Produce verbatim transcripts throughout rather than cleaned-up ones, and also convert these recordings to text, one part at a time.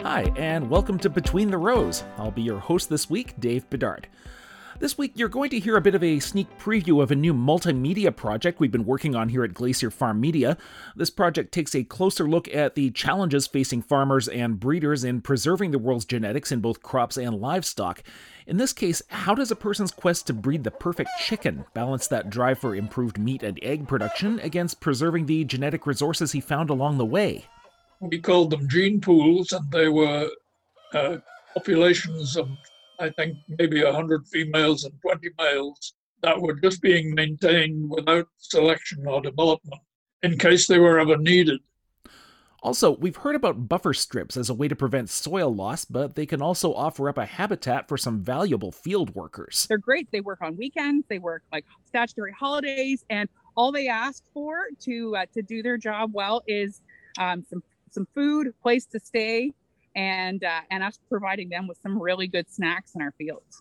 Hi, and welcome to Between the Rows. I'll be your host this week, Dave Bedard. This week, you're going to hear a bit of a sneak preview of a new multimedia project we've been working on here at Glacier Farm Media. This project takes a closer look at the challenges facing farmers and breeders in preserving the world's genetics in both crops and livestock. In this case, how does a person's quest to breed the perfect chicken balance that drive for improved meat and egg production against preserving the genetic resources he found along the way? We called them gene pools, and they were uh, populations of, I think, maybe one hundred females and twenty males that were just being maintained without selection or development in case they were ever needed. Also, we've heard about buffer strips as a way to prevent soil loss, but they can also offer up a habitat for some valuable field workers. They're great. They work on weekends, they work like statutory holidays, and all they ask for to uh, to do their job well is um, some some food, place to stay, and uh, and us providing them with some really good snacks in our fields.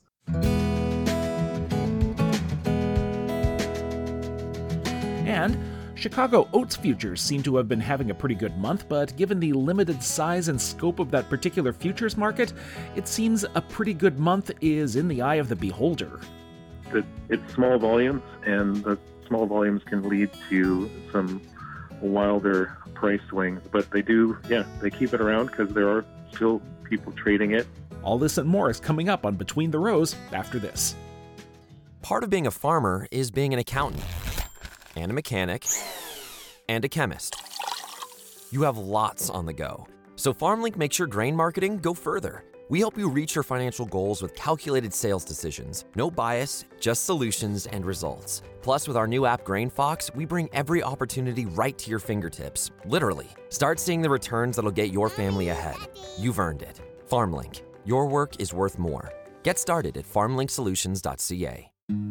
And Chicago oats futures seem to have been having a pretty good month, but given the limited size and scope of that particular futures market, it seems a pretty good month is in the eye of the beholder. It's small volumes, and the small volumes can lead to some wilder price swings, but they do, yeah, they keep it around because there are still people trading it. All this and more is coming up on Between the Rows after this. Part of being a farmer is being an accountant, and a mechanic, and a chemist. You have lots on the go. So FarmLink makes your grain marketing go further. We help you reach your financial goals with calculated sales decisions. No bias, just solutions and results. Plus, with our new app GrainFox, we bring every opportunity right to your fingertips. Literally. Start seeing the returns that'll get your family ahead. You've earned it. FarmLink. Your work is worth more. Get started at farm link solutions dot c a.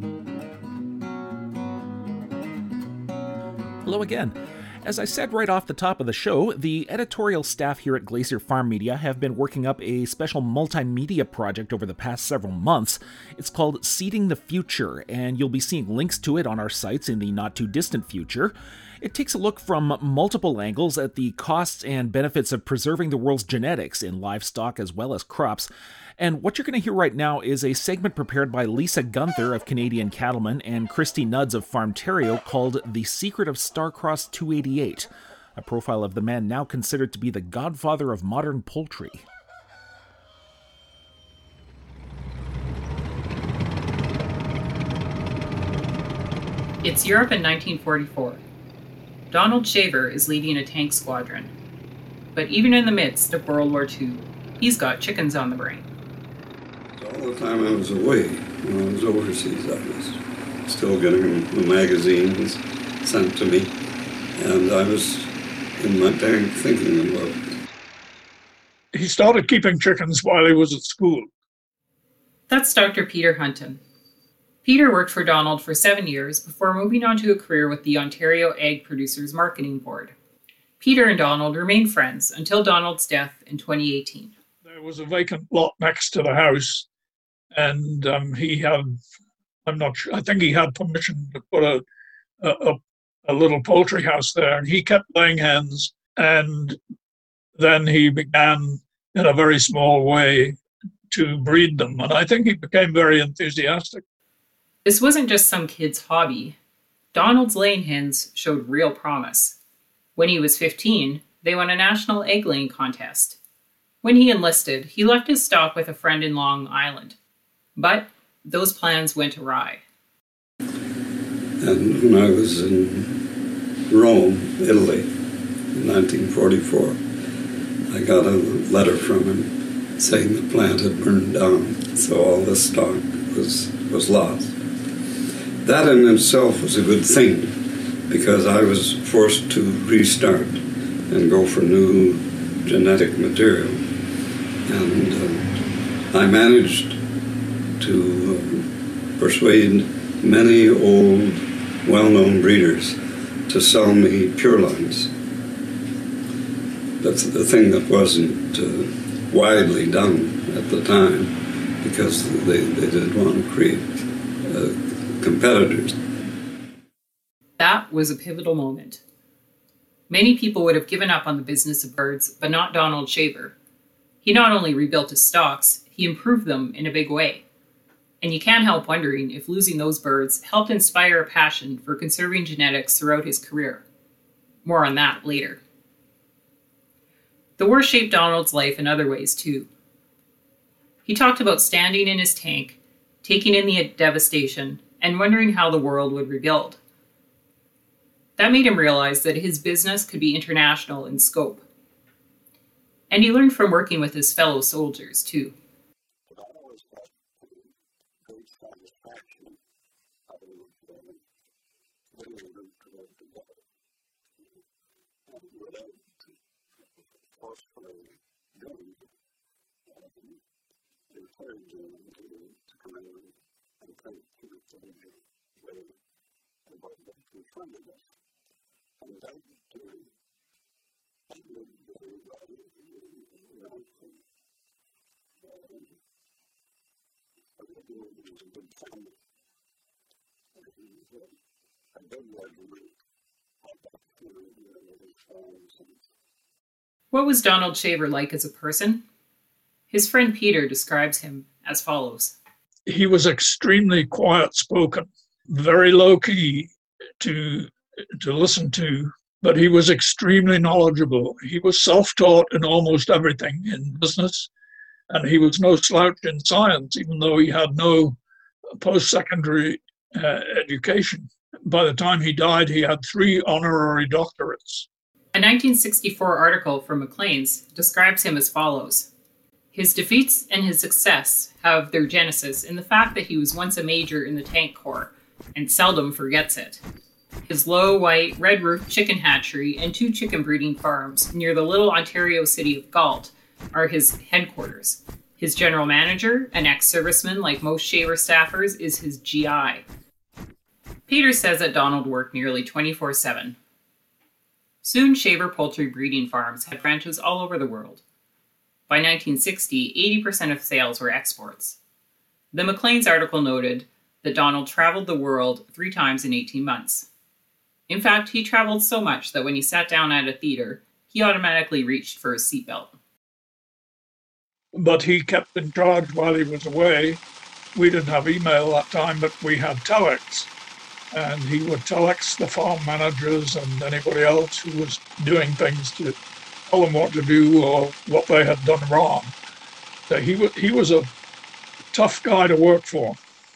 Hello again. As I said right off the top of the show, the editorial staff here at Glacier Farm Media have been working up a special multimedia project over the past several months. It's called Seeding the Future, and you'll be seeing links to it on our sites in the not-too-distant future. It takes a look from multiple angles at the costs and benefits of preserving the world's genetics in livestock as well as crops. And what you're going to hear right now is a segment prepared by Lisa Gunther of Canadian Cattlemen and Christy Nuds of Farmtario called The Secret of Starcross two eighty-eight, a profile of the man now considered to be the godfather of modern poultry. It's Europe in nineteen forty-four. Donald Shaver is leading a tank squadron. But even in the midst of World War Two, he's got chickens on the brain. All the time I was away, when I was overseas, I was still getting the magazines sent to me, and I was in my tank thinking about it. He started keeping chickens while he was at school. That's Doctor Peter Hunton. Peter worked for Donald for seven years before moving on to a career with the Ontario Ag Producers Marketing Board. Peter and Donald remained friends until Donald's death in twenty eighteen. There was a vacant lot next to the house, and um, he had, I'm not sure, I think he had permission to put a, a, a little poultry house there, and he kept laying hens, and then he began in a very small way to breed them, and I think he became very enthusiastic. This wasn't just some kid's hobby. Donald's laying hens showed real promise. When he was fifteen, they won a national egg laying contest. When he enlisted, he left his stock with a friend in Long Island. But those plans went awry. And when I was in Rome, Italy, in nineteen forty-four, I got a letter from him saying the plant had burned down, so all the stock was, was lost. That in itself was a good thing, because I was forced to restart and go for new genetic material. And uh, I managed to uh, persuade many old, well-known breeders to sell me pure lines. That's the thing that wasn't uh, widely done at the time, because they, they did want to create uh, competitors. That was a pivotal moment. Many people would have given up on the business of birds, but not Donald Shaver. He not only rebuilt his stocks, he improved them in a big way. And you can't help wondering if losing those birds helped inspire a passion for conserving genetics throughout his career. More on that later. The war shaped Donald's life in other ways too. He talked about standing in his tank, taking in the devastation, and wondering how the world would rebuild. That made him realize that his business could be international in scope. And he learned from working with his fellow soldiers too. What was Donald Shaver like as a person? His friend Peter describes him as follows. He was extremely quiet-spoken, very low-key to, to listen to, but he was extremely knowledgeable. He was self-taught in almost everything in business, and he was no slouch in science, even though he had no post-secondary uh, education. By the time he died, he had three honorary doctorates. A nineteen sixty-four article from Maclean's describes him as follows. His defeats and his success have their genesis in the fact that he was once a major in the Tank Corps and seldom forgets it. His low, white, red-roofed chicken hatchery and two chicken breeding farms near the little Ontario city of Galt are his headquarters. His general manager, an ex-serviceman like most Shaver staffers, is his G I. Peter says that Donald worked nearly twenty-four seven. Soon, Shaver poultry breeding farms had branches all over the world. By nineteen sixty, eighty percent of sales were exports. The Maclean's article noted that Donald traveled the world three times in eighteen months. In fact, he traveled so much that when he sat down at a theater, he automatically reached for his seatbelt. But he kept in charge while he was away. We didn't have email that time, but we had telex. And he would telex the farm managers and anybody else who was doing things to tell them what to do or what they had done wrong. So he was, he was a tough guy to work for.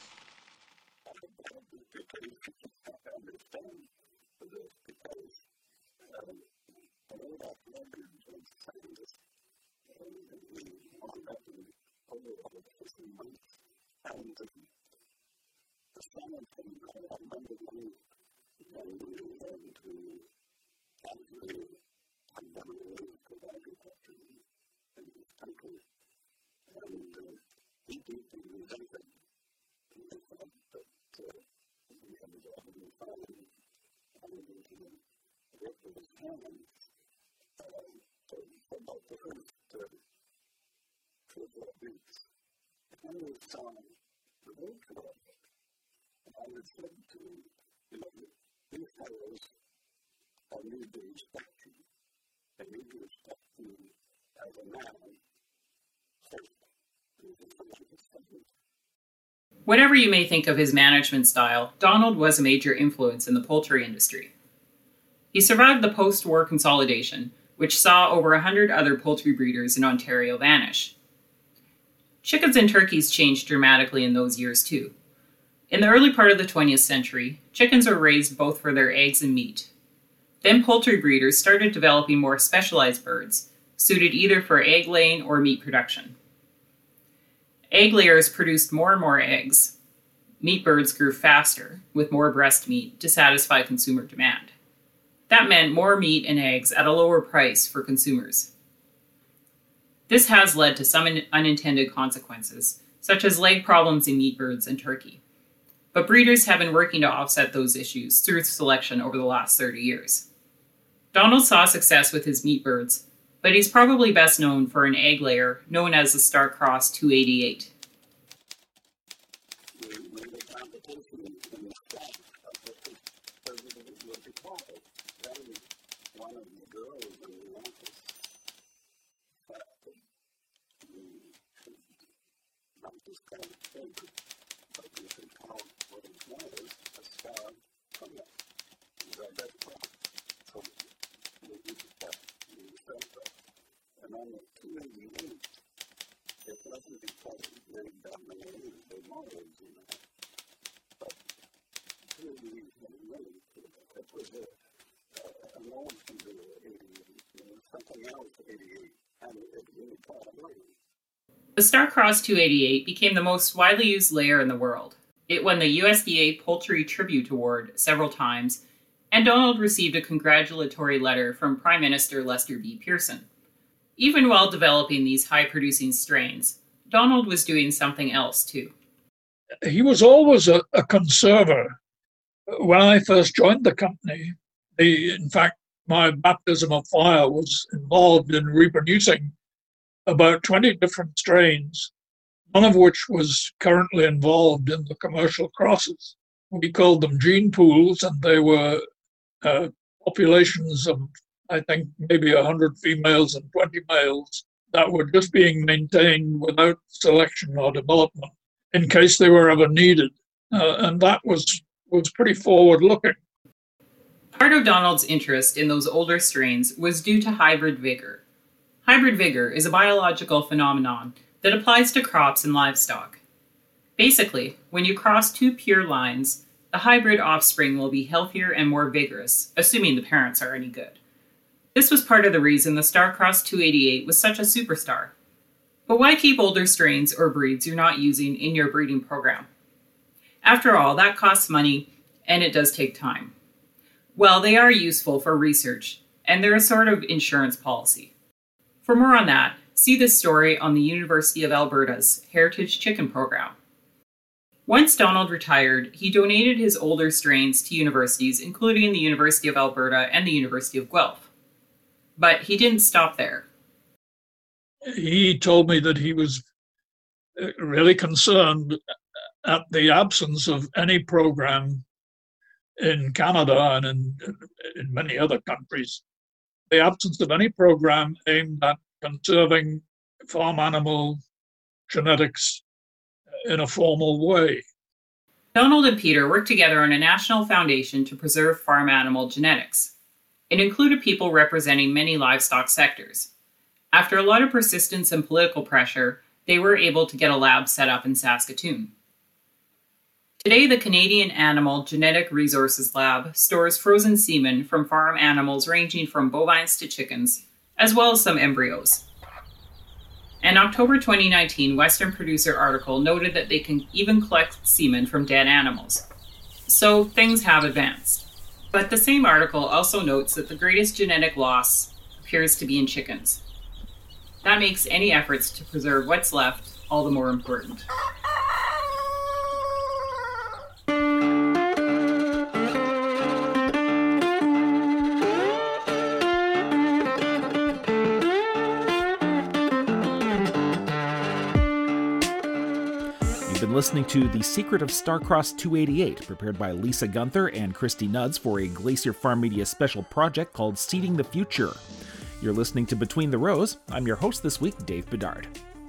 Whatever you may think of his management style, Donald was a major influence in the poultry industry. He survived the post-war consolidation, which saw over one hundred other poultry breeders in Ontario vanish. Chickens and turkeys changed dramatically in those years too. In the early part of the twentieth century, chickens were raised both for their eggs and meat. Then poultry breeders started developing more specialized birds, suited either for egg laying or meat production. Egg layers produced more and more eggs. Meat birds grew faster, with more breast meat, to satisfy consumer demand. That meant more meat and eggs at a lower price for consumers. This has led to some unintended consequences, such as leg problems in meat birds and turkey. But breeders have been working to offset those issues through selection over the last thirty years. Donald saw success with his meat birds, but he's probably best known for an egg layer known as the Star-Crossed two eighty-eight. this kind of thing. But you can count what it was, a star from that. That that's wrong. So you just have to understand that. And on the two eighty-eight, it wasn't because it laid down the way the models in that. But two eighty-eight had really, it was a, uh, a loan from the eighty-eight, you know, something else eighty-eight, and it really caught on. The Starcross two eighty-eight became the most widely used layer in the world. It won the U S D A Poultry Tribute Award several times, and Donald received a congratulatory letter from Prime Minister Lester B. Pearson. Even while developing these high-producing strains, Donald was doing something else too. He was always a, a conserver. When I first joined the company, the, in fact, my baptism of fire was involved in reproducing about twenty different strains, none of which was currently involved in the commercial crosses. We called them gene pools, and they were uh, populations of, I think, maybe one hundred females and twenty males that were just being maintained without selection or development in case they were ever needed. Uh, and that was, was pretty forward-looking. Part of Donald's interest in those older strains was due to hybrid vigor. Hybrid vigor is a biological phenomenon that applies to crops and livestock. Basically, when you cross two pure lines, the hybrid offspring will be healthier and more vigorous, assuming the parents are any good. This was part of the reason the Starcross two eighty-eight was such a superstar. But why keep older strains or breeds you're not using in your breeding program? After all, that costs money, and it does take time. Well, they are useful for research, and they're a sort of insurance policy. For more on that, see this story on the University of Alberta's Heritage Chicken Program. Once Donald retired, he donated his older strains to universities, including the University of Alberta and the University of Guelph. But he didn't stop there. He told me that he was really concerned at the absence of any program in Canada and in, in many other countries, the absence of any program aimed at conserving farm animal genetics in a formal way. Donald and Peter worked together on a national foundation to preserve farm animal genetics. It included people representing many livestock sectors. After a lot of persistence and political pressure, they were able to get a lab set up in Saskatoon. Today, the Canadian Animal Genetic Resources Lab stores frozen semen from farm animals ranging from bovines to chickens, as well as some embryos. An October twenty nineteen Western Producer article noted that they can even collect semen from dead animals. So things have advanced. But the same article also notes that the greatest genetic loss appears to be in chickens. That makes any efforts to preserve what's left all the more important. Listening to The Secret of Starcross two eighty-eight, prepared by Lisa Gunther and Christy Nuds for a Glacier Farm Media special project called Seeding the Future. You're listening to Between the Rows. I'm your host this week, Dave Bedard.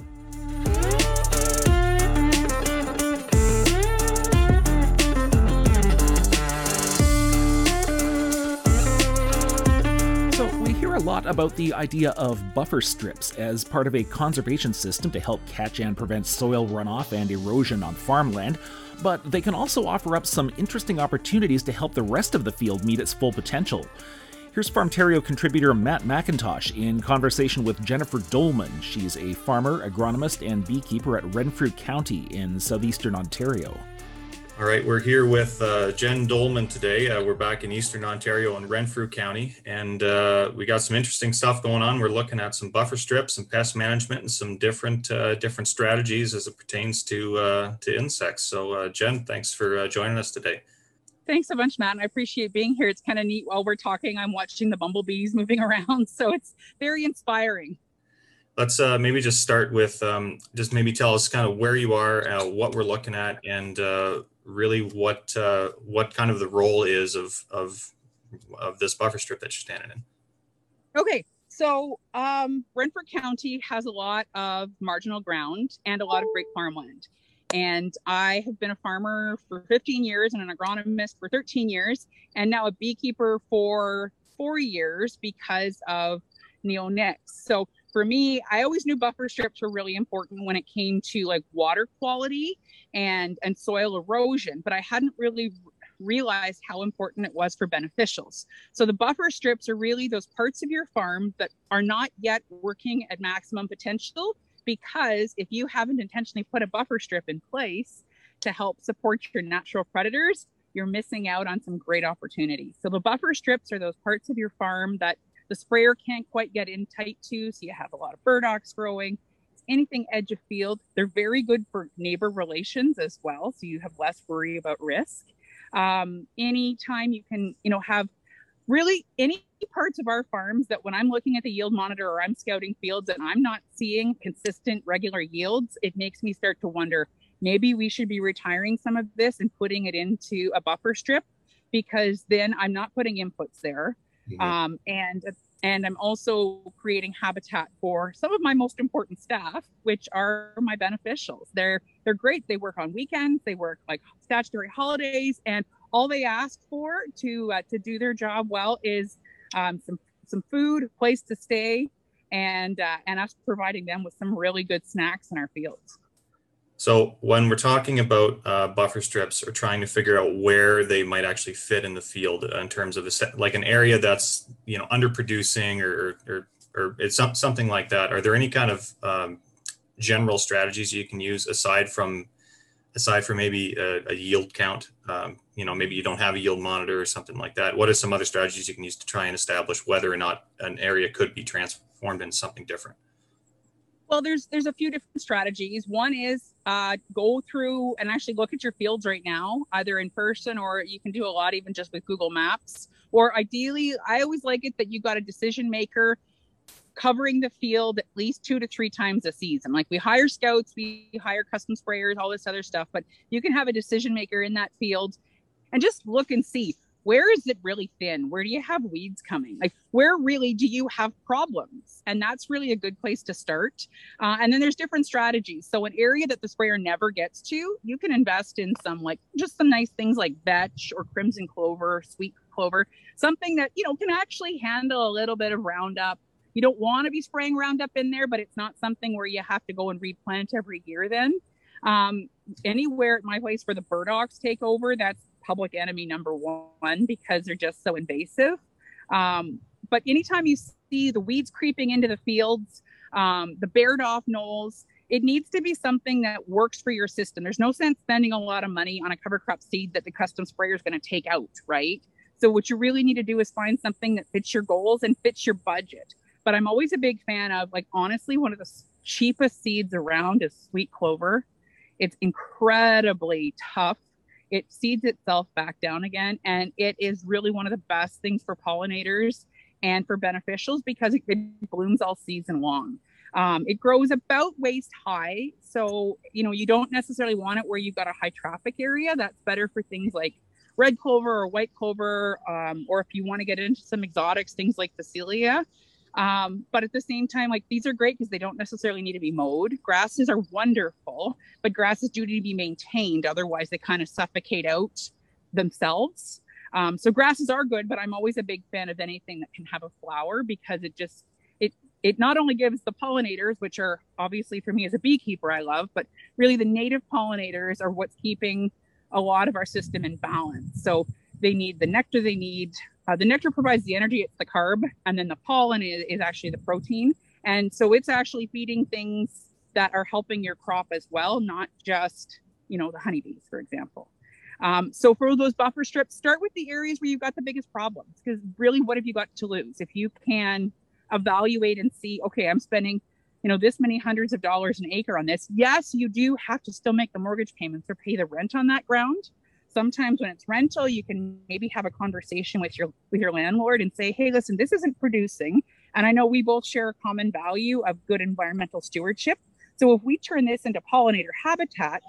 A lot about the idea of buffer strips as part of a conservation system to help catch and prevent soil runoff and erosion on farmland, but they can also offer up some interesting opportunities to help the rest of the field meet its full potential. Here's Farmtario contributor Matt McIntosh in conversation with Jennifer Dolman. She's a farmer, agronomist, and beekeeper at Renfrew County in southeastern Ontario. All right, we're here with uh, Jen Dolman today. Uh, we're back in Eastern Ontario in Renfrew County, and uh, we got some interesting stuff going on. We're looking at some buffer strips and pest management and some different uh, different strategies as it pertains to uh, to insects. So, uh, Jen, thanks for uh, joining us today. Thanks a bunch, Matt. I appreciate being here. It's kind of neat while we're talking. I'm watching the bumblebees moving around, so it's very inspiring. Let's uh, maybe just start with um, just maybe tell us kind of where you are, uh, what we're looking at, and uh, really what uh, what kind of the role is of of of this buffer strip that you're standing in. Okay, So um, Renfrew County has a lot of marginal ground and a lot of great farmland. And I have been a farmer for fifteen years and an agronomist for thirteen years, and now a beekeeper for four years because of neonics. So for me, I always knew buffer strips were really important when it came to like water quality and, and soil erosion, but I hadn't really realized how important it was for beneficials. So the buffer strips are really those parts of your farm that are not yet working at maximum potential, because if you haven't intentionally put a buffer strip in place to help support your natural predators, you're missing out on some great opportunities. So the buffer strips are those parts of your farm that the sprayer can't quite get in tight to, so you have a lot of burdocks growing. Anything edge of field, they're very good for neighbor relations as well, so you have less worry about risk. Um, anytime you can, you know, have really any parts of our farms that when I'm looking at the yield monitor or I'm scouting fields and I'm not seeing consistent regular yields, it makes me start to wonder, maybe we should be retiring some of this and putting it into a buffer strip, because then I'm not putting inputs there. Mm-hmm. Um, and and I'm also creating habitat for some of my most important staff, which are my beneficials. They're they're great. They work on weekends. They work like statutory holidays, and all they ask for to uh, to do their job well is um, some some food, place to stay, and uh, and us providing them with some really good snacks in our fields. So when we're talking about uh, buffer strips or trying to figure out where they might actually fit in the field in terms of a, like an area that's, you know, underproducing or or, or it's some, something like that, are there any kind of um, general strategies you can use aside from aside from maybe a, a yield count? Um, you know, maybe you don't have a yield monitor or something like that. What are some other strategies you can use to try and establish whether or not an area could be transformed into something different? Well, there's there's a few different strategies. One is uh, go through and actually look at your fields right now, either in person, or you can do a lot even just with Google Maps. Or ideally, I always like it that you got a decision maker covering the field at least two to three times a season. Like we hire scouts, we hire custom sprayers, all this other stuff, but you can have a decision maker in that field and just look and see, where is it really thin? Where do you have weeds coming? Like, where really do you have problems? And that's really a good place to start. Uh, and then there's different strategies. So an area that the sprayer never gets to, you can invest in some, like just some nice things like vetch or crimson clover, sweet clover, something that, you know, can actually handle a little bit of Roundup. You don't want to be spraying Roundup in there, but it's not something where you have to go and replant every year then. Um, anywhere at my place where the burdocks take over, that's public enemy number one, because they're just so invasive. Um, but anytime you see the weeds creeping into the fields, um, the bared off knolls, it needs to be something that works for your system. There's no sense spending a lot of money on a cover crop seed that the custom sprayer is going to take out, right? So what you really need to do is find something that fits your goals and fits your budget. But I'm always a big fan of, like, honestly, one of the cheapest seeds around is sweet clover. It's incredibly tough. It seeds itself back down again. And it is really one of the best things for pollinators and for beneficials because it, it blooms all season long. Um, it grows about waist high. So, you know, you don't necessarily want it where you've got a high traffic area. That's better for things like red clover or white clover. Um, or if you want to get into some exotics, things like Phacelia. Um, but at the same time, like, these are great because they don't necessarily need to be mowed. Grasses are wonderful, but grasses do need to be maintained. Otherwise, they kind of suffocate out themselves. Um, so grasses are good, but I'm always a big fan of anything that can have a flower because it just, it, it not only gives the pollinators, which are obviously for me as a beekeeper, I love, but really the native pollinators are what's keeping a lot of our system in balance. So they need the nectar they need. Uh, the nectar provides the energy, it's the carb, and then the pollen is, is actually the protein. And so it's actually feeding things that are helping your crop as well, not just, you know, the honeybees, for example. Um, so for those buffer strips, start with the areas where you've got the biggest problems, because really, what have you got to lose? If you can evaluate and see, okay, I'm spending, you know, this many hundreds of dollars an acre on this. Yes, you do have to still make the mortgage payments or pay the rent on that ground. Sometimes when it's rental, you can maybe have a conversation with your with your landlord and say, hey, listen, this isn't producing. And I know we both share a common value of good environmental stewardship. So if we turn this into pollinator habitat,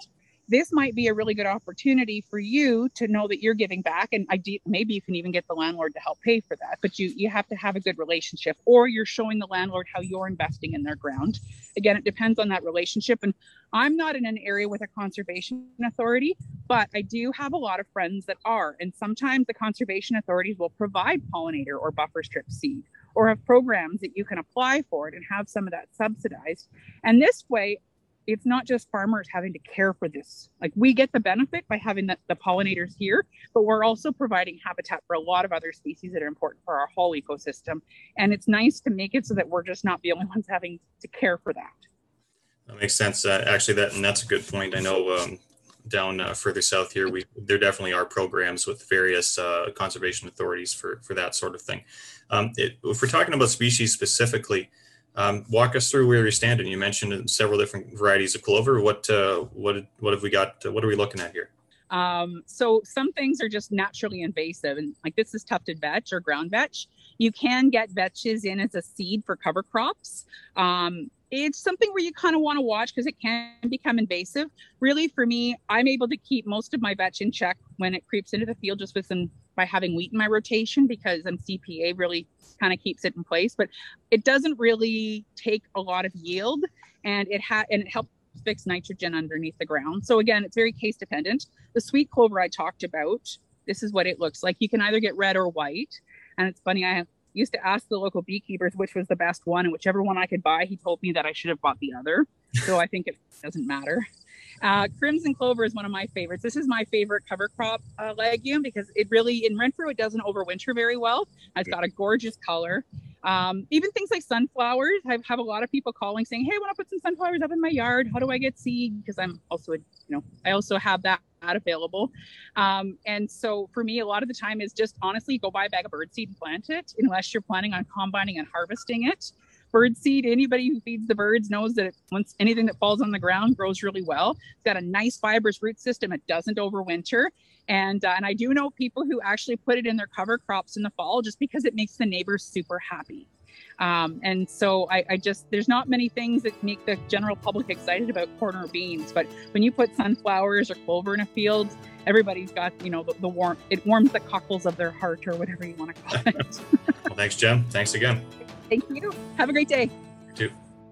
this might be a really good opportunity for you to know that you're giving back. And I maybe you can even get the landlord to help pay for that. But you you have to have a good relationship, or you're showing the landlord how you're investing in their ground. Again, it depends on that relationship. And I'm not in an area with a conservation authority, but I do have a lot of friends that are. And sometimes the conservation authorities will provide pollinator or buffer strip seed, or have programs that you can apply for it and have some of that subsidized. And this way, it's not just farmers having to care for this. Like, we get the benefit by having the, the pollinators here, but we're also providing habitat for a lot of other species that are important for our whole ecosystem. And it's nice to make it so that we're just not the only ones having to care for that. That makes sense. Uh, actually, that and that's a good point. I know um, down uh, further south here, we there definitely are programs with various uh, conservation authorities for, for that sort of thing. Um, it, if we're talking about species specifically, Um, walk us through where you stand. And you mentioned several different varieties of clover. What uh, what what have we got? What are we looking at here? Um, so some things are just naturally invasive, and like this is tufted vetch or ground vetch. You can get vetches in as a seed for cover crops. Um, it's something where you kind of want to watch because it can become invasive. Really, for me, I'm able to keep most of my vetch in check when it creeps into the field, just with some by having wheat in my rotation, because M C P A really kind of keeps it in place. But it doesn't really take a lot of yield, and it ha- and it helps fix nitrogen underneath the ground. So again, it's very case dependent. The sweet clover I talked about, this is what it looks like. You can either get red or white. And it's funny, I used to ask the local beekeepers which was the best one, and whichever one I could buy, he told me that I should have bought the other. So I think it doesn't matter. Uh, crimson clover is one of my favorites. This is my favorite cover crop uh, legume because it really, in Renfrew, it doesn't overwinter very well. It's got a gorgeous color. Um, even things like sunflowers, I have a lot of people calling saying, hey, I want to put some sunflowers up in my yard. How do I get seed? Because I'm also, you know, I also have that available. Um, and so for me, a lot of the time is just honestly go buy a bag of bird seed and plant it, unless you're planning on combining and harvesting it. Bird seed, anybody who feeds the birds knows that it, once anything that falls on the ground grows really well. It's got a nice fibrous root system. It doesn't overwinter. And, uh, and I do know people who actually put it in their cover crops in the fall just because it makes the neighbors super happy. Um, and so I, I just, there's not many things that make the general public excited about corn or beans, but when you put sunflowers or clover in a field, everybody's got, you know, the, the warm, it warms the cockles of their heart or whatever you want to call it. Well, thanks, Jen. Thanks again. Thank you. Have a great day. You too.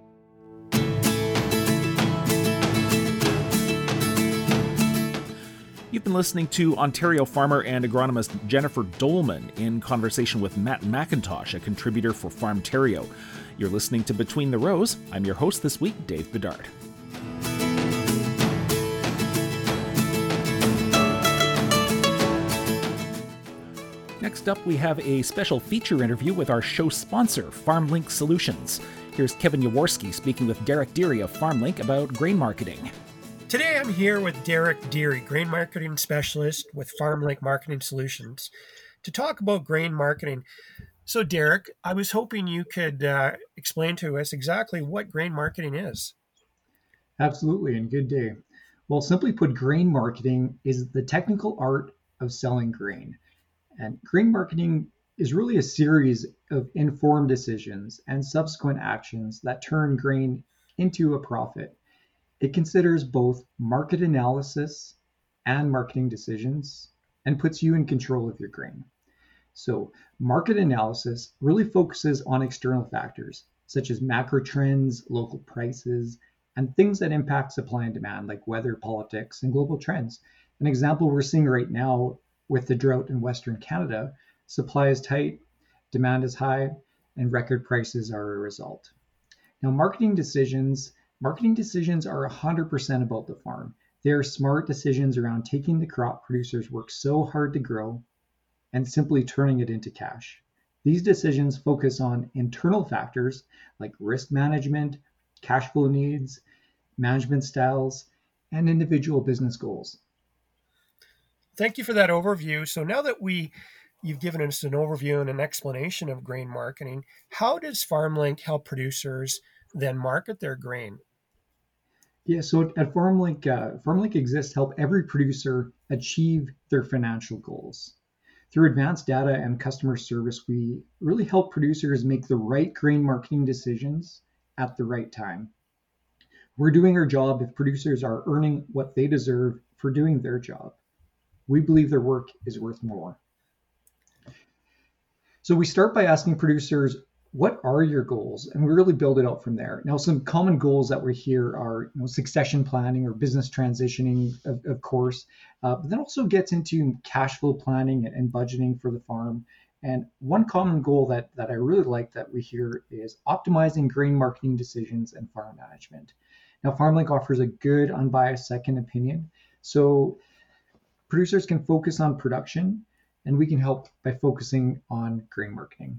You've been listening to Ontario farmer and agronomist Jennifer Dolman in conversation with Matt McIntosh, a contributor for Farmtario. You're listening to Between the Rows. I'm your host this week, Dave Bedard. Next up, we have a special feature interview with our show sponsor, FarmLink Solutions. Here's Kevin Yaworski speaking with Derek Deary of FarmLink about grain marketing. Today I'm here with Derek Deary, grain marketing specialist with FarmLink Marketing Solutions, to talk about grain marketing. So Derek, I was hoping you could uh, explain to us exactly what grain marketing is. Absolutely, and good day. Well, simply put, grain marketing is the technical art of selling grain. And grain marketing is really a series of informed decisions and subsequent actions that turn grain into a profit. It considers both market analysis and marketing decisions and puts you in control of your grain. So market analysis really focuses on external factors such as macro trends, local prices, and things that impact supply and demand like weather, politics, and global trends. An example we're seeing right now with the drought in Western Canada, supply is tight, demand is high, and record prices are a result. Now, marketing decisions Marketing decisions are one hundred percent about the farm. They are smart decisions around taking the crop producers work so hard to grow and simply turning it into cash. These decisions focus on internal factors like risk management, cash flow needs, management styles, and individual business goals. Thank you for that overview. So now that we you've given us an overview and an explanation of grain marketing, how does FarmLink help producers then market their grain? Yeah, so at FarmLink, uh, FarmLink exists to help every producer achieve their financial goals. Through advanced data and customer service, we really help producers make the right grain marketing decisions at the right time. We're doing our job if producers are earning what they deserve for doing their job. We believe their work is worth more. So we start by asking producers, what are your goals? And we really build it out from there. Now, some common goals that we hear are you know, succession planning or business transitioning, of, of course, uh, but then also gets into cash flow planning and, and budgeting for the farm. And one common goal that, that I really like that we hear is optimizing grain marketing decisions and farm management. Now, FarmLink offers a good, unbiased second opinion. So producers can focus on production, and we can help by focusing on grain marketing.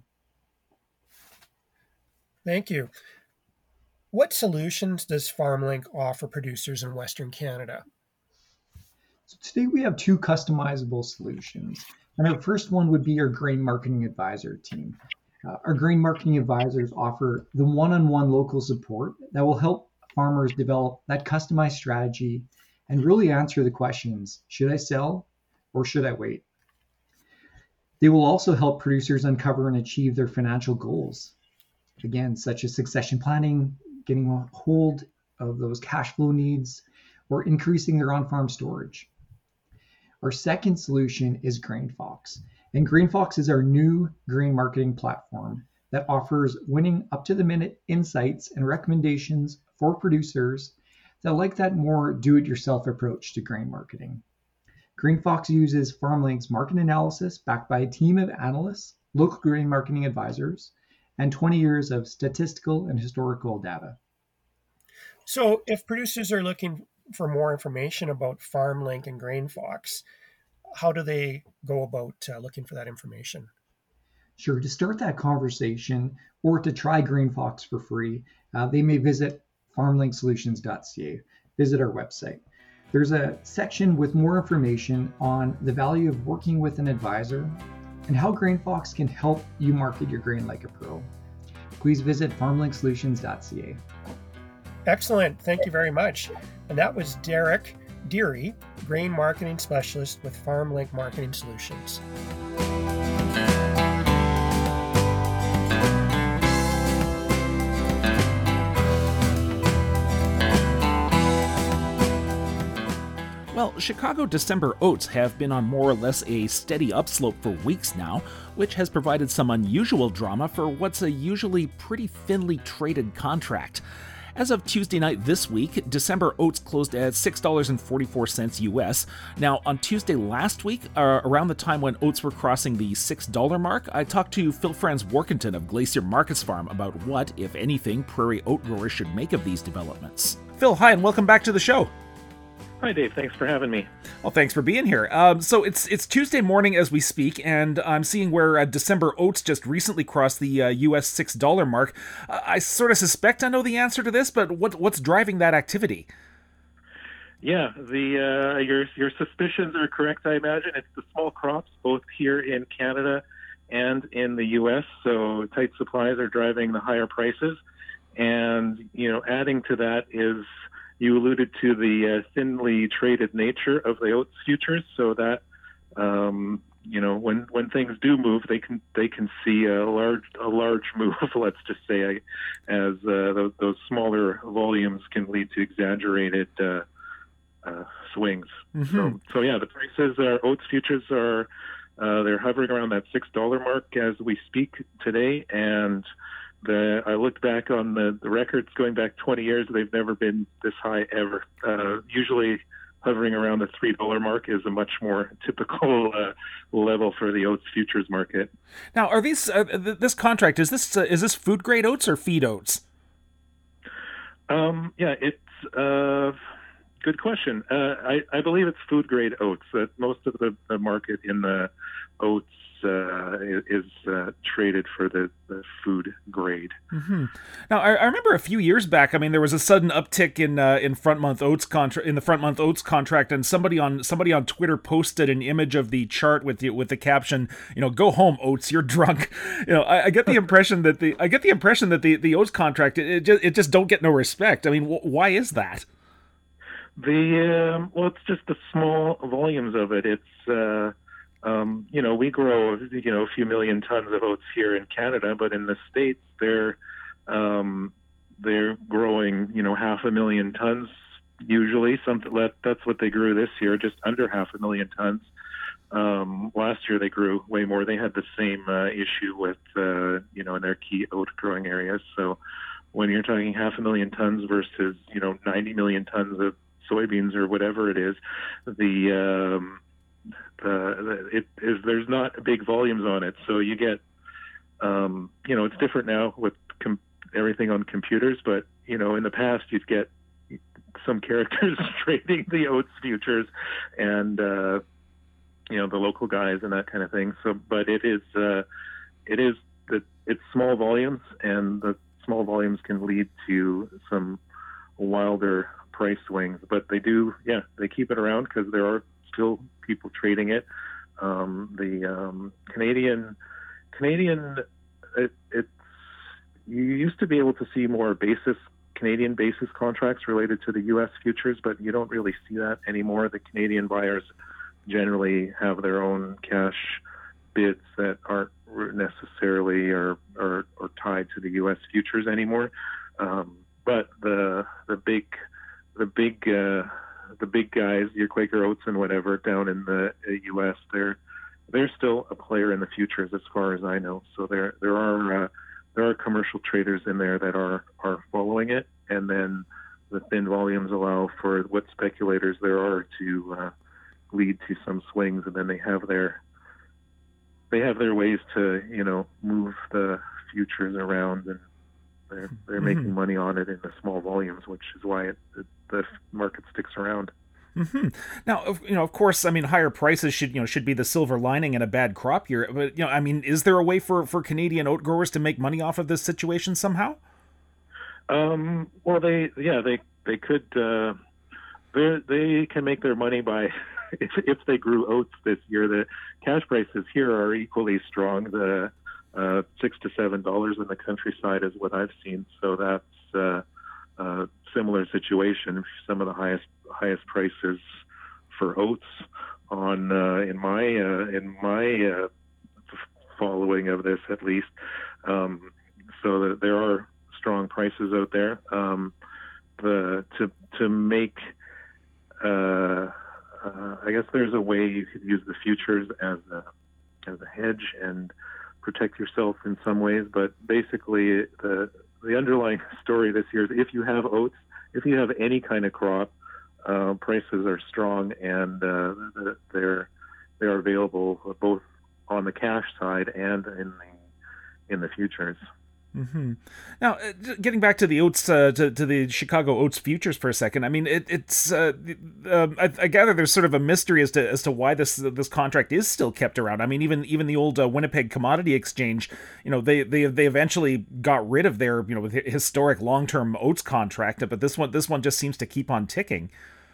Thank you. What solutions does FarmLink offer producers in Western Canada? So today we have two customizable solutions. And our first one would be our grain marketing advisor team. Uh, our grain marketing advisors offer the one-on-one local support that will help farmers develop that customized strategy and really answer the questions, should I sell or should I wait? They will also help producers uncover and achieve their financial goals, again, such as succession planning, getting a hold of those cash flow needs, or increasing their on-farm storage. Our second solution is GrainFox. And GrainFox is our new grain marketing platform that offers winning up-to-the-minute insights and recommendations for producers that like that more do-it-yourself approach to grain marketing. GrainFox uses FarmLink's market analysis backed by a team of analysts, local grain marketing advisors, and twenty years of statistical and historical data. So if producers are looking for more information about FarmLink and GrainFox, how do they go about uh, looking for that information? Sure, to start that conversation or to try GrainFox for free, uh, they may visit farm link solutions dot c a, visit our website. There's a section with more information on the value of working with an advisor and how GrainFox can help you market your grain like a pro. Please visit farm link solutions dot c a. Excellent. Thank you very much. And that was Derek Deary, Grain Marketing Specialist with FarmLink Marketing Solutions. Well, Chicago December oats have been on more or less a steady upslope for weeks now, which has provided some unusual drama for what's a usually pretty thinly traded contract. As of Tuesday night this week, December oats closed at six dollars and forty-four cents U S. Now, on Tuesday last week, uh, around the time when oats were crossing the six dollar mark, I talked to Phil Franz Workington of Glacier Markets Farm about what, if anything, prairie oat growers should make of these developments. Phil, hi, and welcome back to the show. Hi, Dave. Thanks for having me. Well, thanks for being here. Um, so it's it's Tuesday morning as we speak, and I'm seeing where uh, December oats just recently crossed the uh, U S six dollar mark. Uh, I sort of suspect I know the answer to this, but what what's driving that activity? Yeah, the uh, your your suspicions are correct. I imagine it's the small crops, both here in Canada and in the U S. So tight supplies are driving the higher prices, and you know, adding to that is, you alluded to the uh, thinly traded nature of the oats futures, so that um, you know when, when things do move, they can they can see a large a large move. Let's just say, as uh, those, those smaller volumes can lead to exaggerated uh, uh, swings. Mm-hmm. So, so yeah, the prices are oats futures are uh, they're hovering around that six dollar mark as we speak today, and The, I looked back on the, the records going back twenty years. They've never been this high ever. Uh, usually hovering around the three dollar mark is a much more typical uh, level for the oats futures market. Now, are these uh, th- this contract, is this uh, is this food grade oats or feed oats? Um, yeah, it's a uh, good question. Uh, I, I believe it's food grade oats. Uh, most of the, the market in the oats Uh, is uh, traded for the, the food grade. Mm-hmm. Now, I, I remember a few years back. I mean, there was a sudden uptick in uh, in front month oats contract in the front month oats contract, and somebody on somebody on Twitter posted an image of the chart with the with the caption, you know, "Go home, oats, you're drunk." You know, I, I get the impression that the I get the impression that the, the oats contract it, it just it just don't get no respect. I mean, wh- why is that? The um, well, it's just the small volumes of it. It's uh, Um, you know, we grow, you know, a few million tons of oats here in Canada, but in the States, they're, um, they're growing, you know, half a million tons usually. Something that that's what they grew this year, just under half a million tons. Um, last year they grew way more. They had the same uh, issue with, uh, you know, in their key oat growing areas. So when you're talking half a million tons versus, you know, ninety million tons of soybeans or whatever it is, the, um, the it is there's not big volumes on it. So you get, um, you know, it's different now with com- everything on computers. But you know, in the past you'd get some characters trading the oats futures, and uh, you know, the local guys and that kind of thing. So, but it is uh, it is that it's small volumes, and the small volumes can lead to some wilder price swings. But they do, yeah, they keep it around because there are still people trading it. Um, the um, Canadian Canadian it, it's you used to be able to see more basis Canadian basis contracts related to the U S futures, but you don't really see that anymore. The Canadian buyers generally have their own cash bids that aren't necessarily or or, or tied to the U S futures anymore. Um, but the the big the big uh, the big guys, your Quaker Oats and whatever, down in the U S, they're they're still a player in the futures as far as I know. So there there are uh, there are commercial traders in there that are are following it, and then the thin volumes allow for what speculators there are to uh, lead to some swings, and then they have their they have their ways to, you know, move the futures around, and they're they're mm-hmm. making money on it in the small volumes, which is why it, it, the market sticks around. Mm-hmm. Now, you know, of course, I mean, higher prices should, you know, should be the silver lining in a bad crop year. But, you know, I mean, is there a way for, for Canadian oat growers to make money off of this situation somehow? Um, well, they, yeah, they, they could, uh, they, they can make their money by, if, if they grew oats this year. The cash prices here are equally strong. The, uh, six to seven dollars in the countryside is what I've seen. So that's, uh, uh, similar situation. Some of the highest highest prices for oats on uh, in my uh, in my uh, following of this, at least. Um, so that there are strong prices out there. Um, the to to make uh, uh, I guess there's a way you could use the futures as a as a hedge and protect yourself in some ways. But basically, the the underlying story this year is if you have oats, if you have any kind of crop, uh, prices are strong, and uh, they're they're available both on the cash side and in the in the futures. Mm-hmm. Now, uh, getting back to the oats, uh, to, to the Chicago oats futures for a second. I mean, it, it's. Uh, uh, I, I gather there's sort of a mystery as to as to why this this contract is still kept around. I mean, even even the old uh, Winnipeg Commodity Exchange, you know, they they they eventually got rid of their, you know, historic long term oats contract, but this one this one just seems to keep on ticking.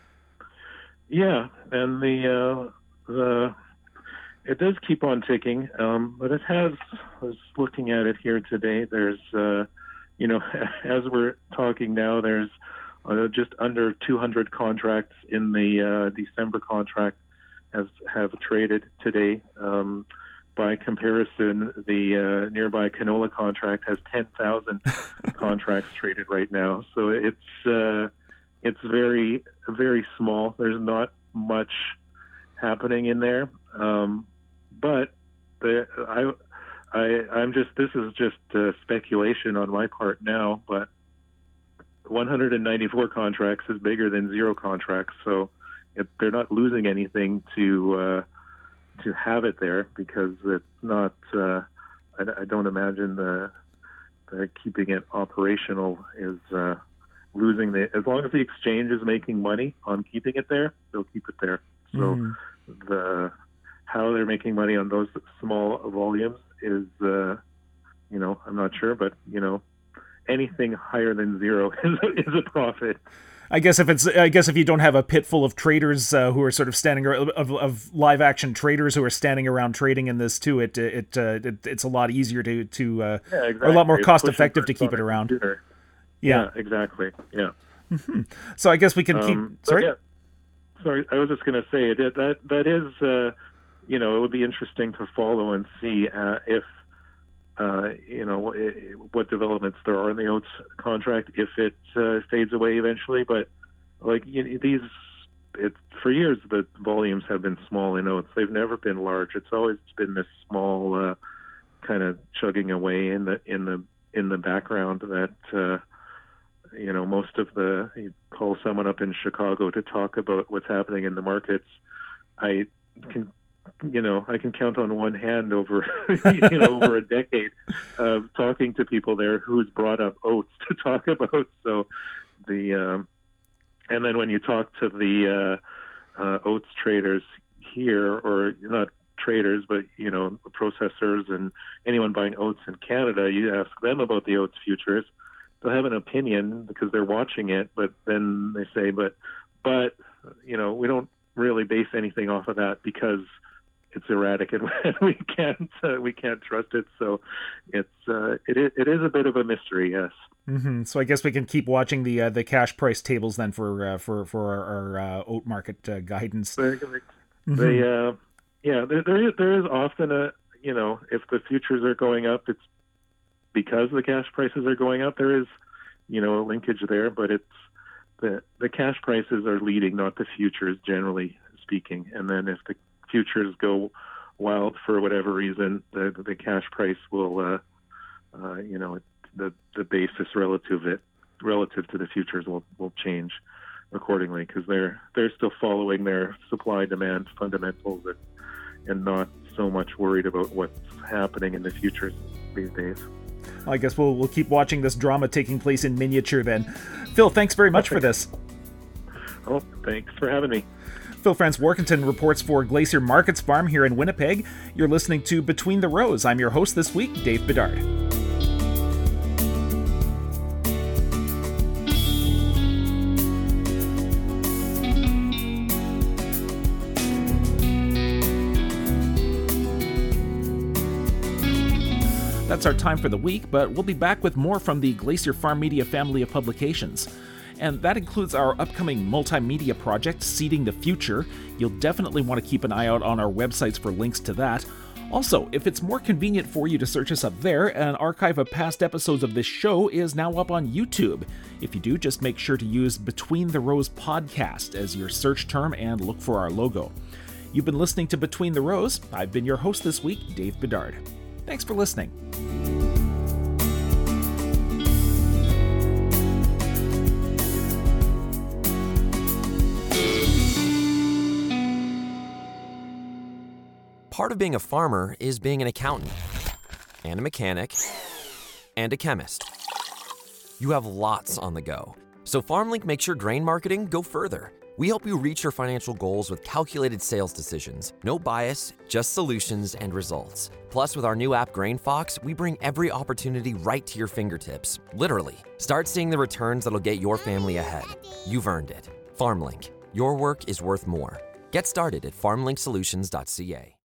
Yeah, and the uh, the. It does keep on ticking, um, but it has, I was looking at it here today, there's, uh, you know, as we're talking now, there's uh, just under two hundred contracts in the uh, December contract has have traded today. Um, by comparison, the uh, nearby canola contract has ten thousand contracts traded right now. So it's, uh, it's very, very small. There's not much happening in there. Um, But the, I, I, I'm just, this is just uh, speculation on my part now, but one hundred ninety-four contracts is bigger than zero contracts. So it, they're not losing anything to, uh, to have it there, because it's not, uh, I, I don't imagine the, the keeping it operational is uh, losing the, as long as the exchange is making money on keeping it there, they'll keep it there. So mm. the, how they're making money on those small volumes is, uh, you know, I'm not sure, but, you know, anything higher than zero is a, is a profit. I guess if it's, I guess if you don't have a pit full of traders uh, who are sort of standing, of, of live action traders who are standing around trading in this too, it it, uh, it it's a lot easier to to, uh, yeah, exactly. or a lot more it's cost effective to keep it around. Yeah. yeah, exactly. Yeah. Mm-hmm. So I guess we can keep. Um, sorry. Yeah. Sorry, I was just going to say it. That that is. Uh, You know, it would be interesting to follow and see uh, if uh, you know, it, what developments there are in the oats contract if it uh, fades away eventually. But like you know, these, it, for years the volumes have been small in oats. They've never been large. It's always been this small uh, kind of chugging away in the in the in the background that. Uh, You know, most of the, you call someone up in Chicago to talk about what's happening in the markets. I can, you know, I can count on one hand over, you know, over a decade of talking to people there who's brought up oats to talk about. So the, um, and then when you talk to the uh, uh, oats traders here, or not traders, but, you know, processors and anyone buying oats in Canada, you ask them about the oats futures. They'll have an opinion because they're watching it, but then they say, but, but, you know, we don't really base anything off of that because it's erratic and we can't, uh, we can't trust it. So it's, uh, it is, it is a bit of a mystery. Yes. Mm-hmm. So I guess we can keep watching the, uh, the cash price tables then for, uh, for, for our, our uh, oat market uh, guidance. They, mm-hmm. they uh, yeah, there, there is, there is often a, you know, if the futures are going up, it's, because the cash prices are going up, there is, you know, a linkage there, but it's the the cash prices are leading, not the futures, generally speaking. And then if the futures go wild for whatever reason, the the cash price will, uh, uh, you know, the the basis relative it relative to the futures will, will change accordingly because they're they're still following their supply demand fundamentals and, and not so much worried about what's happening in the futures these days. I guess we'll we'll keep watching this drama taking place in miniature then. Phil, thanks very much for this. Oh, thanks for having me. Phil Franz Warkentin reports for Glacier Markets Farm here in Winnipeg. You're listening to Between the Rows. I'm your host this week, Dave Bedard. That's our time for the week, but we'll be back with more from the Glacier Farm Media family of publications. And that includes our upcoming multimedia project, Seeding the Future. You'll definitely want to keep an eye out on our websites for links to that. Also, if it's more convenient for you to search us up there, an archive of past episodes of this show is now up on YouTube. If you do, just make sure to use Between the Rows Podcast as your search term and look for our logo. You've been listening to Between the Rows. I've been your host this week, Dave Bedard. Thanks for listening. Part of being a farmer is being an accountant, and a mechanic, and a chemist. You have lots on the go, so FarmLink makes your grain marketing go further. We help you reach your financial goals with calculated sales decisions, no bias, just solutions and results. Plus, with our new app GrainFox, we bring every opportunity right to your fingertips, literally. Start seeing the returns that'll get your family ahead. You've earned it. FarmLink, your work is worth more. Get started at farm link solutions dot c a.